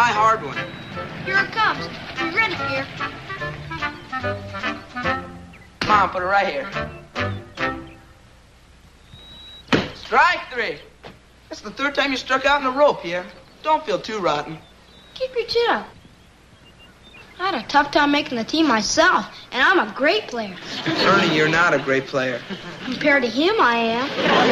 high hard one. Here it comes. Be ready, Pierre. Come on, put it right here. Strike three. That's the third time you struck out in a row, Pierre. Don't feel too rotten. Keep your chin up. I had a tough time making the team myself, and I'm a great player. Ernie, you're not a great player. Compared to him, I am.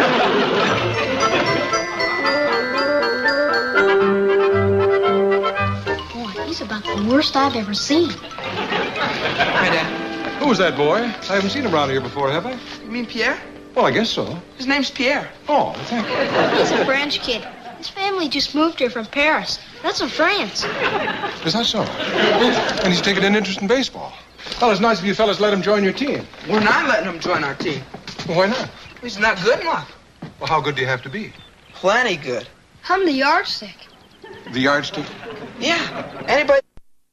Boy, he's about the worst I've ever seen. Hi, Dad. Who was that boy? I haven't seen him around here before, have I? You mean Pierre? Well, I guess so. His name's Pierre. Oh, thank you. He's a French kid. His family just moved here from Paris. That's in France. Is that so? And he's taken an interest in baseball. Well, it's nice of you fellas let him join your team. We're not letting him join our team. Well, why not? He's not good enough. Well, how good do you have to be? Plenty good. I'm the yardstick. The yardstick? Yeah. Anybody...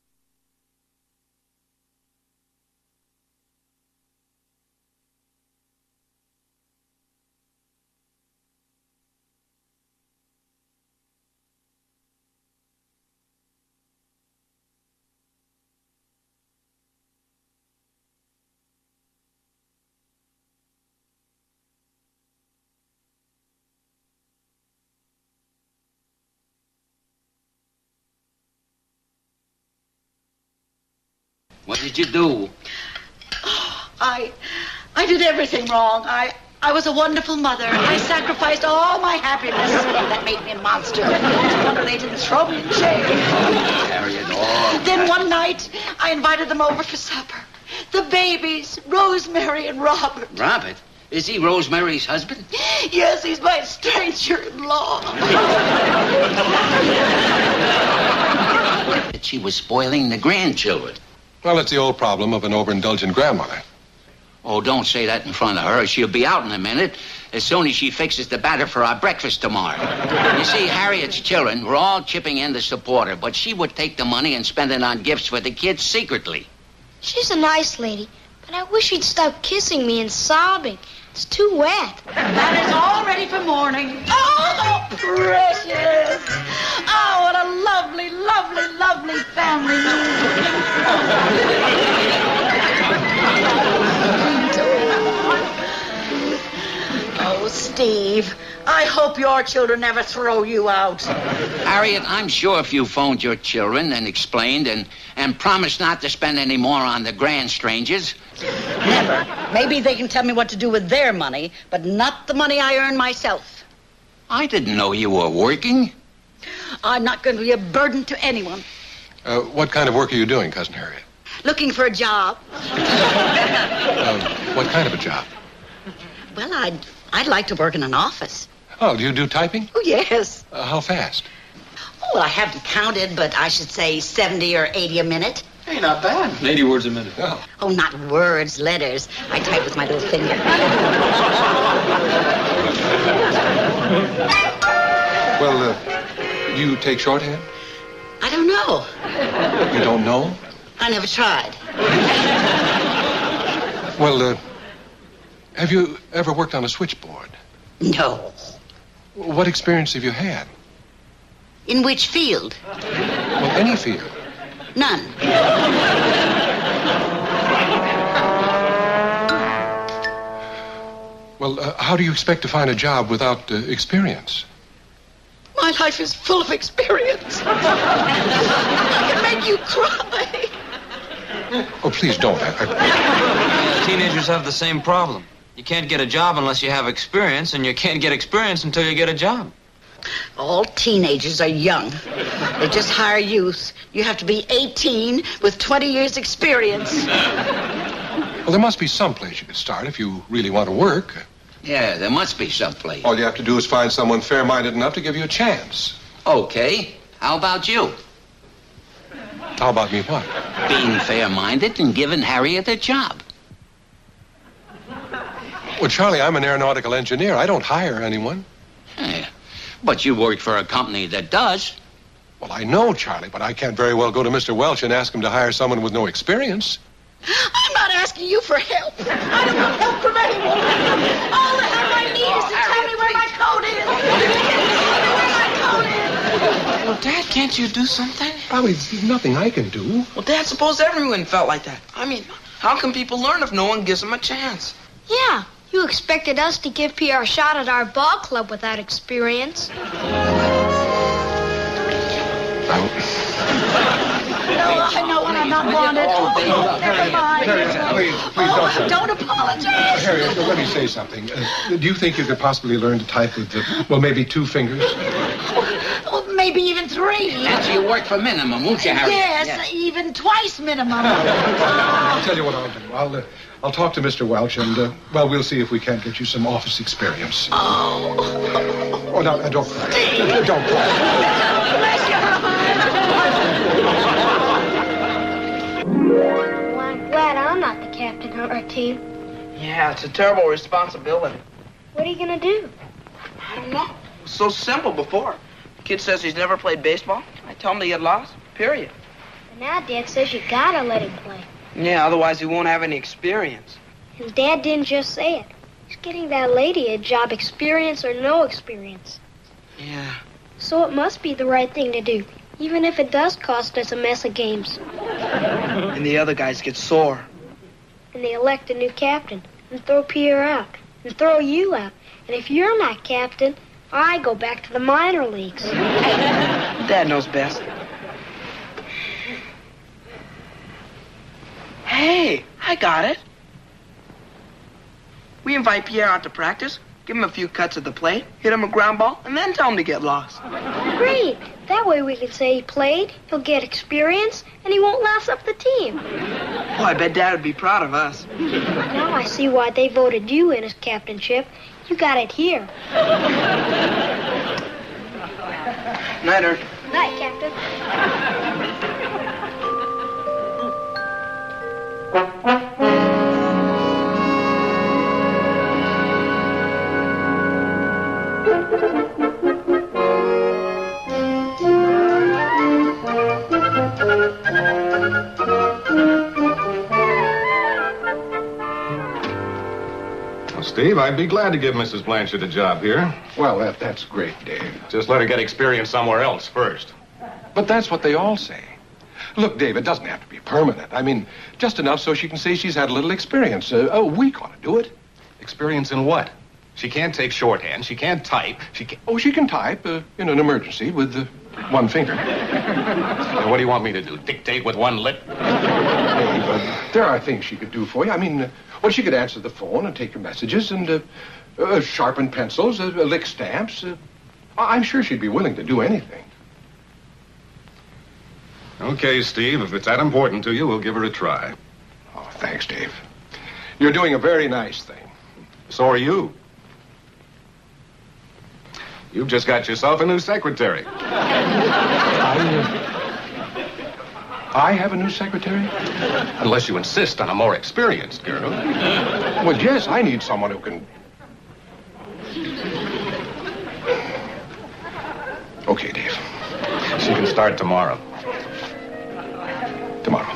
What did you do? Oh, I did everything wrong. I was a wonderful mother. I sacrificed all my happiness. That made me a monster. No wonder they didn't throw me in jail. Harriet, oh. Then one night, I invited them over for supper. The babies, Rosemary and Robert. Robert? Is he Rosemary's husband? Yes, he's my stranger-in-law. She was spoiling the grandchildren. Well, it's the old problem of an overindulgent grandmother. Oh, don't say that in front of her. She'll be out in a minute as soon as she fixes the batter for our breakfast tomorrow. You see, Harriet's children were all chipping in to support her, but she would take the money and spend it on gifts for the kids secretly. She's a nice lady, but I wish she'd stop kissing me and sobbing. It's too wet. That is all ready for morning. Oh, precious. Oh, what a lovely, lovely, lovely family. Oh, Steve, I hope your children never throw you out. Harriet, I'm sure if you phoned your children and explained and promised not to spend any more on the grand strangers. Never. Maybe they can tell me what to do with their money, but not the money I earn myself. I didn't know you were working. I'm not going to be a burden to anyone. What kind of work are you doing, Cousin Harriet? Looking for a job. What kind of a job? Well, I'd like to work in an office. Oh, do you do typing? Oh, yes. How fast? Oh, well, I haven't counted, but I should say 70 or 80 a minute. Hey, not bad. 80 words a minute. Oh. Oh, not words, letters. I type with my little finger. Well, do you take shorthand? I don't know. You don't know? I never tried. Well, have you ever worked on a switchboard? No. What experience have you had? In which field? Well, any field. None. Well, how do you expect to find a job without experience? My life is full of experience. I can make you cry. Oh, please don't. Teenagers have the same problem. You can't get a job unless you have experience, and you can't get experience until you get a job. All teenagers are young. They just hire youth. You have to be 18 with 20 years experience. Well, there must be some place you could start if you really want to work. Yeah, there must be someplace. All you have to do is find someone fair-minded enough to give you a chance. Okay. How about you? How about me what? Being fair-minded and giving Harriet a job. Well, Charlie, I'm an aeronautical engineer. I don't hire anyone. But you work for a company that does. Well, I know, Charlie, but I can't very well go to Mr. Welch and ask him to hire someone with no experience. I'm not asking you for help. I don't want help from anyone. All the help I need is to tell me where my coat is. Tell me where my coat is. Well, Dad, can't you do something? Probably there's nothing I can do. Well, Dad, suppose everyone felt like that. I mean, how can people learn if no one gives them a chance? Yeah, you expected us to give Pierre a shot at our ball club without experience. I know when I'm not wanted. Never mind. Please Don't apologize. Harriet, let me say something. Do you think you could possibly learn to type with, maybe 2 fingers? Oh, maybe even 3. That's you work for minimum, won't you, Harry? Yes, even twice minimum. I'll tell you what I'll do. I'll talk to Mr. Welch, and, we'll see if we can't get you some office experience. Oh, no, don't cry. Don't cry. Bless your heart. Well, I'm glad I'm not the captain of our team. Yeah, it's a terrible responsibility. What are you gonna do? I don't know. It was so simple before. The kid says he's never played baseball. I tell him to get lost, period. But now Dad says you gotta let him play. Yeah, otherwise he won't have any experience. His dad didn't just say it. He's getting that lady a job, experience or no experience. Yeah. So it must be the right thing to do, even if it does cost us a mess of games. And the other guys get sore. And they elect a new captain, and throw Pierre out, and throw you out. And if you're not captain, I go back to the minor leagues. Dad knows best. Hey, I got it. We invite Pierre out to practice, give him a few cuts at the plate, hit him a ground ball, and then tell him to get lost. Great. That way we can say he played, he'll get experience, and he won't last up the team. Oh, I bet Dad would be proud of us. Now I see why they voted you in as captainship. You got it here. Night, Ert. Night, Captain. Well, Steve, I'd be glad to give Mrs. Blanchard a job here. Well, that's great, Dave. Just let her get experience somewhere else first. But that's what they all say. Look, Dave, it doesn't have to be permanent. I mean, just enough so she can say she's had a little experience. A week ought to do it. Experience in what? She can't take shorthand. She can't type. She can type in an emergency with 1 finger. And what do you want me to do? Dictate with 1 lip? Hey, but there are things she could do for you. I mean, she could answer the phone and take your messages and sharpen pencils, lick stamps. I'm sure she'd be willing to do anything. Okay, Steve, if it's that important to you, we'll give her a try. Oh, thanks, Dave. You're doing a very nice thing. So are you. You've just got yourself a new secretary. I have a new secretary? Unless you insist on a more experienced girl. Well, yes, I need someone who can... Okay, Dave. She can start tomorrow. Tomorrow.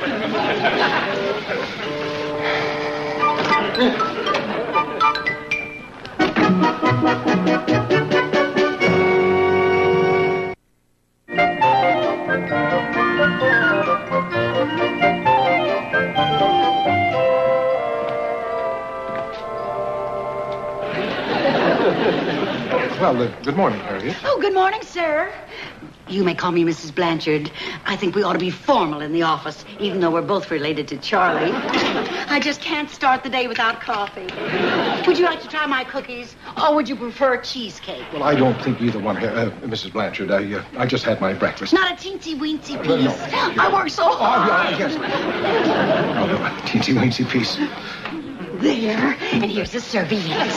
Well, good morning, Harriet. Oh, good morning, sir. You may call me Mrs. Blanchard. I think we ought to be formal in the office, even though we're both related to Charlie. I just can't start the day without coffee. Would you like to try my cookies, or would you prefer cheesecake? Well, I don't think either one, Mrs. Blanchard. I just had my breakfast. Not a teensy-weensy piece. No. I work so hard. Yes. Teensy-weensy piece. There. And here's the serviette.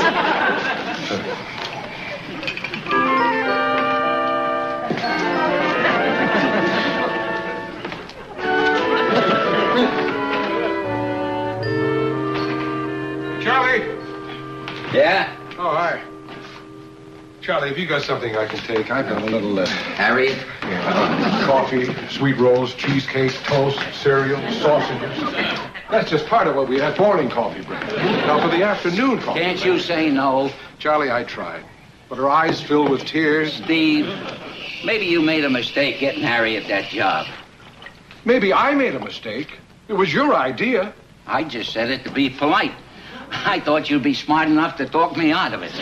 Charlie! Yeah? Oh, hi. Charlie, have you got something I can take? I've got a little, Harriet? coffee, sweet rolls, cheesecake, toast, cereal, sausages. That's just part of what we had morning coffee break. Now, for the afternoon coffee Can't you say no? Charlie, I tried. But her eyes filled with tears. Steve, Maybe you made a mistake getting Harriet that job. Maybe I made a mistake. It was your idea. I just said it to be polite. I thought you'd be smart enough to talk me out of it.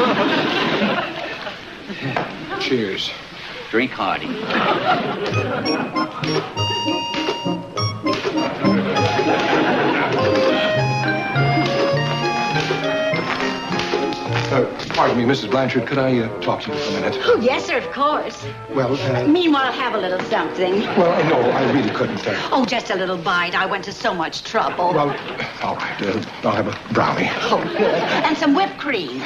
Cheers. Drink hearty. Pardon me, Mrs. Blanchard. Could I talk to you for a minute? Oh, yes, sir, of course. Well, Meanwhile, have a little something. well, no, I really couldn't. Oh, just a little bite. I went to so much trouble. Well, all right. I'll have a brownie. Oh, good. And some whipped cream.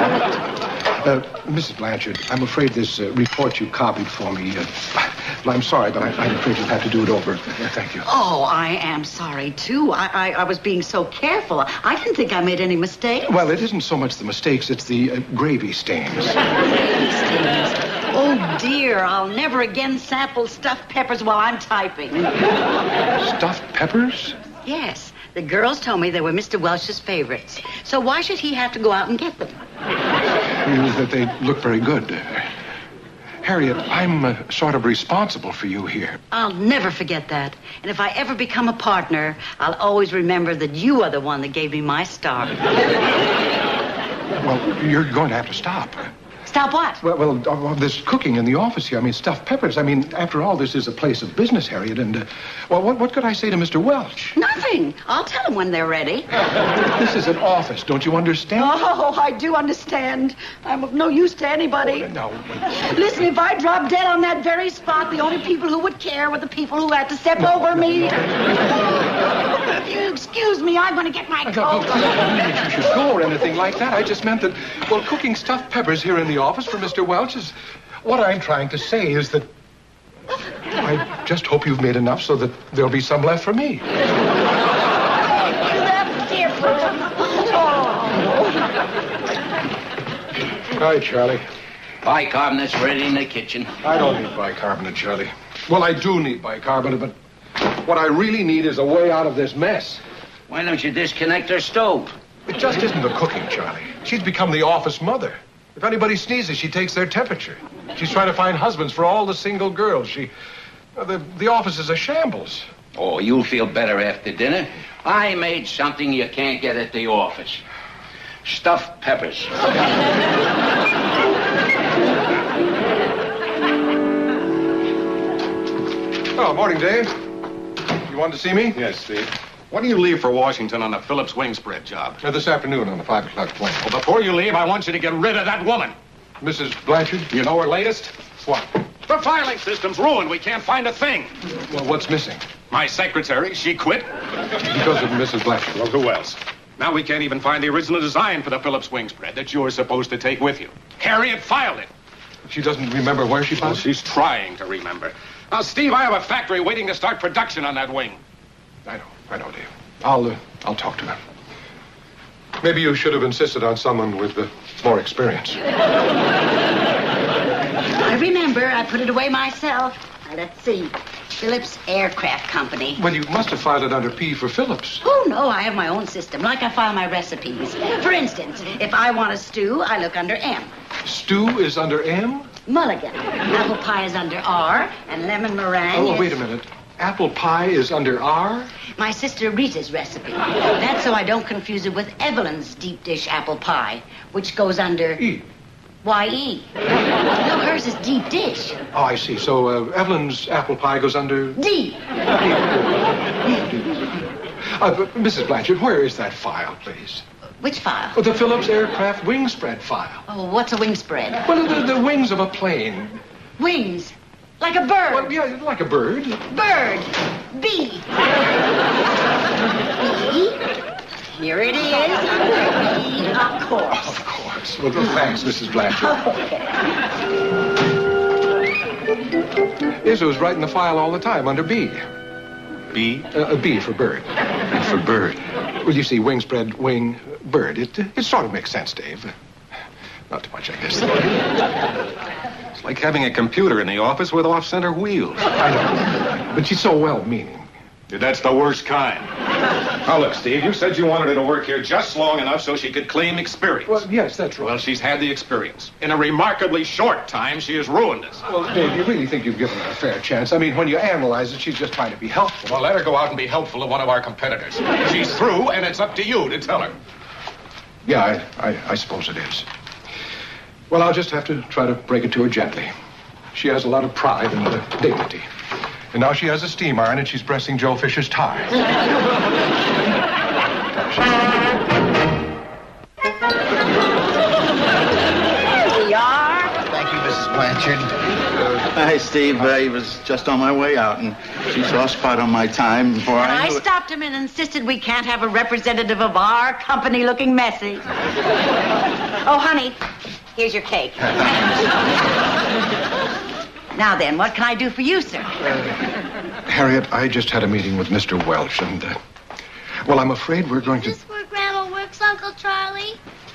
Mrs. Blanchard, I'm afraid this report you copied for me, well, I'm sorry, but I'm afraid you'll have to do it over. Thank you. Oh, I am sorry, too. I was being so careful. I didn't think I made any mistakes. Well, it isn't so much the mistakes, it's the gravy stains. Gravy stains. Oh, dear. I'll never again sample stuffed peppers while I'm typing. Stuffed peppers? Yes. The girls told me they were Mr. Welch's favorites. So why should he have to go out and get them? That they look very good. Harriet, I'm sort of responsible for you here. I'll never forget that. And if I ever become a partner, I'll always remember that you are the one that gave me my start. Well, you're going to have to stop. Stop what? Well, this cooking in the office here, I mean, stuffed peppers. I mean, after all, this is a place of business, Harriet, and, well, what could I say to Mr. Welch? Nothing. I'll tell him when they're ready. This is an office, don't you understand? Oh, I do understand. I'm of no use to anybody. No. Listen, if I dropped dead on that very spot, the only people who would care were the people who had to step over me. If you excuse me, I'm going to get my coat. I don't mean that you should go or anything like that. I just meant that, well, cooking stuffed peppers here in the office for Mr. Welch is... What I'm trying to say is that I just hope you've made enough so that there'll be some left for me. That's different. Hi, Charlie. Bicarbonate's ready in the kitchen. I don't need bicarbonate, Charlie. Well, I do need bicarbonate, but what I really need is a way out of this mess. Why don't you disconnect her stove? It just isn't the cooking, Charlie. She's become the office mother. If anybody sneezes, she takes their temperature. She's trying to find husbands for all the single girls. The office is a shambles. Oh, you'll feel better after dinner. I made something you can't get at the office. Stuffed peppers. Oh, morning, Dave. You wanted to see me? Yes, Steve. When do you leave for Washington on the Phillips wing spread job? This afternoon on the 5 o'clock plane. Well, before you leave, I want you to get rid of that woman. Mrs. Blanchard? You know her latest? What? The filing system's ruined. We can't find a thing. Well, what's missing? My secretary, she quit. Because of Mrs. Blanchard. Well, who else? Now we can't even find the original design for the Phillips wing spread that you were supposed to take with you. Harriet filed it. She doesn't remember where she Well, found it? she's trying to remember. Now, Steve, I have a factory waiting to start production on that wing. I know, Dave. I'll talk to her. Maybe you should have insisted on someone with more experience. I remember. I put it away myself. Now, let's see. Phillips Aircraft Company. Well, you must have filed it under P for Phillips. Oh, no, I have my own system, like I file my recipes. For instance, if I want a stew, I look under M. Stew is under M? Mulligan. Apple pie is under R, and lemon meringue is... wait a minute. Apple pie is under R? My sister Rita's recipe. That's so I don't confuse it with Evelyn's deep dish apple pie, which goes under... E. Why, E? No, hers is deep dish. Oh, I see. So Evelyn's apple pie goes under... D. Mrs. Blanchard, where is that file, please? Which file? Oh, the Phillips Aircraft wing spread file. Oh, what's a wing spread? Well, the wings of a plane. Wings. Like a bird. Well, yeah, like a bird. Bird. B. B. Here it is. Under B, of course. Of course. Well, thanks, Mrs. Blanchard. Yes, it was right in the file all the time, under B. B? B for bird. For bird. Well, you see, wing spread, wing, bird. It sort of makes sense, Dave. Not too much, I guess. It's like having a computer in the office with off-center wheels. I know. But she's so well-meaning. That's the worst kind. Now, look, Steve, you said you wanted her to work here just long enough so she could claim experience. Well, yes, that's right. Well, she's had the experience. In a remarkably short time, she has ruined us. Well, Dave, you really think you've given her a fair chance? I mean, when you analyze it, she's just trying to be helpful. Well, let her go out and be helpful to one of our competitors. She's through, and it's up to you to tell her. Yeah, I suppose it is. Well, I'll just have to try to break it to her gently. She has a lot of pride and dignity. And now she has a steam iron and she's pressing Joe Fisher's tires. There we are. Thank you, Mrs. Blanchard. Hi, Steve. I was just on my way out, and she saw a spot on my time before I knew it. Stopped him and insisted we can't have a representative of our company looking messy. Oh, honey, here's your cake. Now then, what can I do for you, sir? Harriet, I just had a meeting with Mr. Welch, and, well, I'm afraid we're going to... Is this where Grandma works, Uncle Charlie?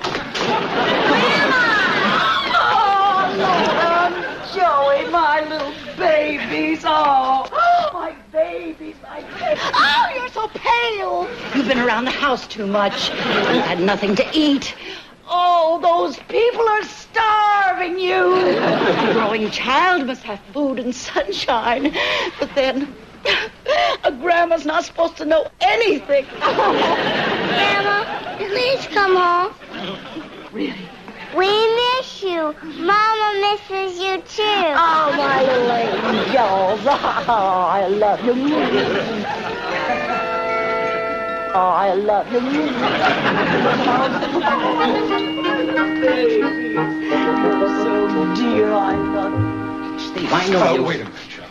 Oh, Lord, Joey, my little babies. Oh, my babies, my babies. Oh, you're so pale. You've been around the house too much. You've had nothing to eat. Oh, those people are starving you. A growing child must have food and sunshine. But then, a grandma's not supposed to know anything. Grandma, please come home. Really? We miss you. Mama misses you, too. Oh, my little angels. Oh, I love you. Oh, I love you. Baby. You're so dear. I love you. Steve, I knew you... wait a minute, Charlie.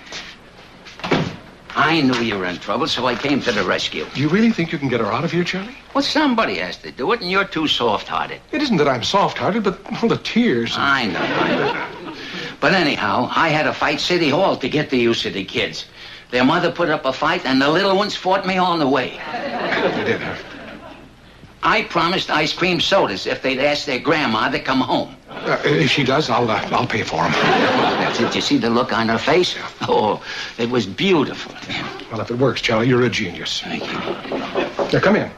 I knew you were in trouble, so I came to the rescue. Do you really think you can get her out of here, Charlie? Well, somebody has to do it, and you're too soft-hearted. It isn't that I'm soft-hearted, but all the tears... I know. But anyhow, I had to fight City Hall to get the use of the kids. Their mother put up a fight, and the little ones fought me all the way. They did, huh? I promised ice cream sodas if they'd ask their grandma to come home. If she does, I'll pay for them. Did you see the look on her face? Oh, it was beautiful. Well, if it works, Charlie, you're a genius. Thank you. Now, come in.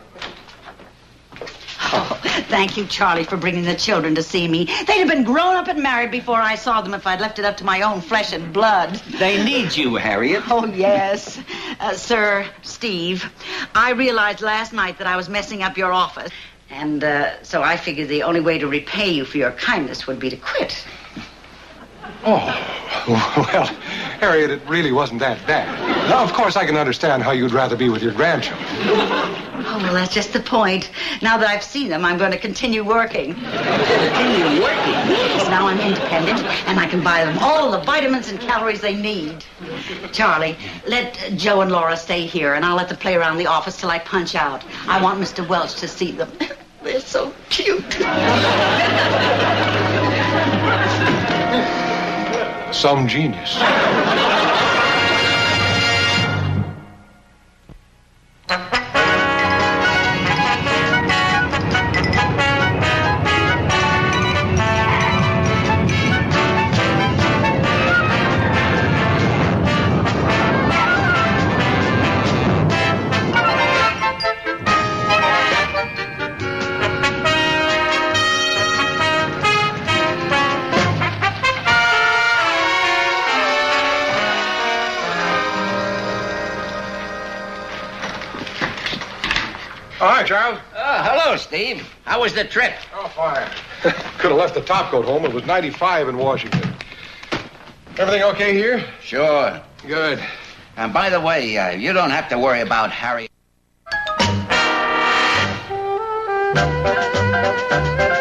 Oh, thank you, Charlie, for bringing the children to see me. They'd have been grown up and married before I saw them if I'd left it up to my own flesh and blood. They need you, Harriet. Oh, yes. Sir, Steve, I realized last night that I was messing up your office. And so I figured the only way to repay you for your kindness would be to quit. Oh, well, Harriet, it really wasn't that bad. Now, of course, I can understand how you'd rather be with your grandchildren. Oh, well, that's just the point. Now that I've seen them, I'm going to continue working. Continue working? Yes, now I'm independent, and I can buy them all the vitamins and calories they need. Charlie, let Joe and Laura stay here, and I'll let them play around the office till I punch out. I want Mr. Welch to see them. They're so cute. Some genius. Hi, Charles. Hello, Steve. How was the trip? Oh, fine. Could have left the topcoat home. It was 95 in Washington. Everything okay here? Sure. Good. And by the way, you don't have to worry about Harry.